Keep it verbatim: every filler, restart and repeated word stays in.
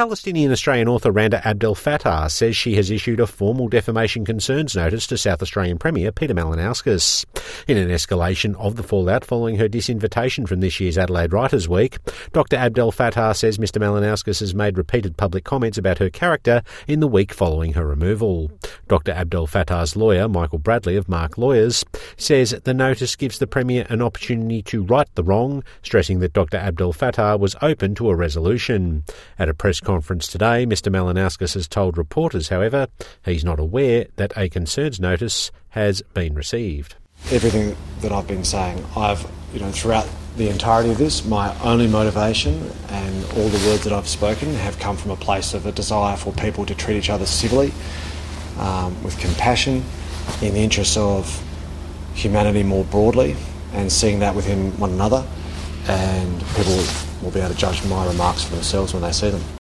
Palestinian-Australian author Randa Abdel Fattah says she has issued a formal defamation concerns notice to South Australian Premier Peter Malinauskas. In an escalation of the fallout following her disinvitation from this year's Adelaide Writers' Week, Doctor Abdel Fattah says Mr Malinauskas has made repeated public comments about her character in the week following her removal. Doctor Abdel Fattah's lawyer, Michael Bradley of Mark Lawyers, says the notice gives the Premier an opportunity to right the wrong, stressing that Doctor Abdel Fattah was open to a resolution. At a press conference today, Mr Malinauskas has told reporters, however, he's not aware that a concerns notice has been received. Everything that I've been saying, I've, you know, throughout the entirety of this, my only motivation and all the words that I've spoken have come from a place of a desire for people to treat each other civilly, um, with compassion, in the interests of humanity more broadly, and seeing that within one another, and people will be able to judge my remarks for themselves when they see them.